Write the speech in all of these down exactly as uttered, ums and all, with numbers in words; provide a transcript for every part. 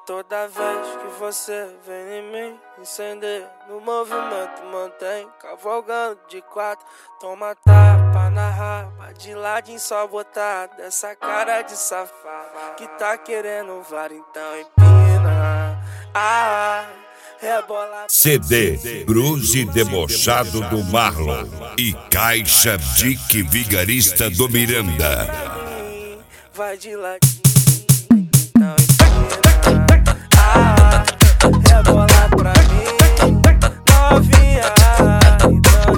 Toda vez que você vem em mim, incendeia no movimento, mantém cavalgando de quatro. Toma tapa na raba, de ladinho só botar dessa cara de safado que tá querendo var, então empina. Ah, rebola. C D Cruze Debochado do Marlon e Caixa Dick Vigarista do Miranda. Vai de ladinho, então empina. Ah, rebola pra mim, novinha, então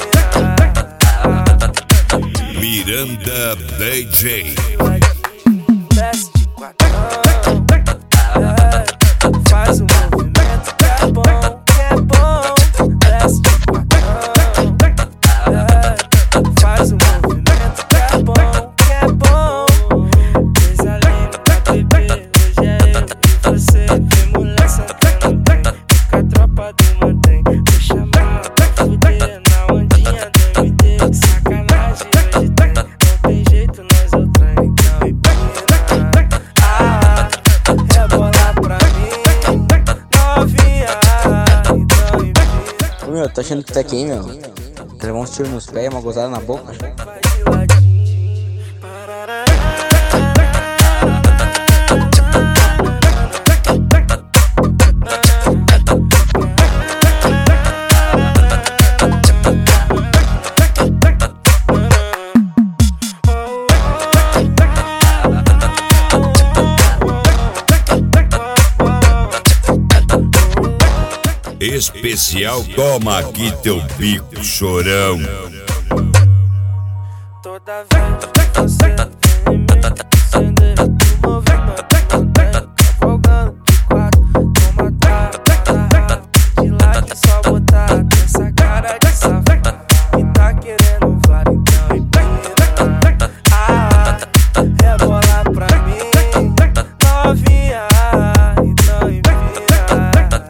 empina. Miranda D J. Desce de quatrão, é, faz um movimento que é bom, que é bom. Desce de quatrão, é, faz um movimento que é bom, que é bom. Coisa linda, bebê, hoje é eu e você. Vem mulher sentando bem, fica a tropa do mantém. Vou chamar pra fuder na ondinha do M D. Sacanagem hoje tem, não tem jeito, nós é o trem, então empina. Ah, rebola pra mim, novinha, então empina. Ô, meu, tá achando que tá aqui, meu? Quer levar uns tiros nos pés e uma gozada na boca? Vai de ladinho, parará. Especial Toma Aqui Teu Bico, Chorão. Toda vez que você vem em mim, incendeia no movimento, mantém cavalgando de quatro. Toma tapa na raba, de lado só botar essa cara de safado que tá querendo var, então empina. Ah, rebola pra mim, novinha, então empina.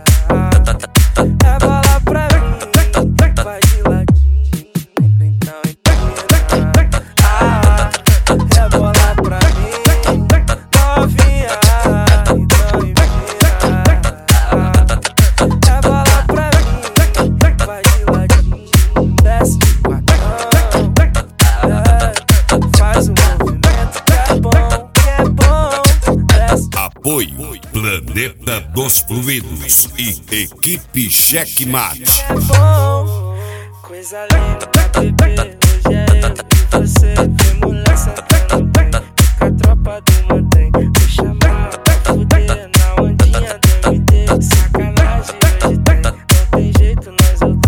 Rebola pra mim, vai de ladinho, então empina. Ah, rebola pra mim, novinha, então empina. Rebola pra mim, vai de ladinho, desce de quatrão, é, faz um movimento que é bom, que é bom. Desce. Apoio Planeta dos Fluidos e Equipe Checkmate. É bom, coisa linda, bebê, hoje é eu e você. Vem mulher sentando bem, fica a tropa do mantém. Vou chamar pra fuder na ondinha do M D. Sacanagem hoje tem, não tem jeito, nós é o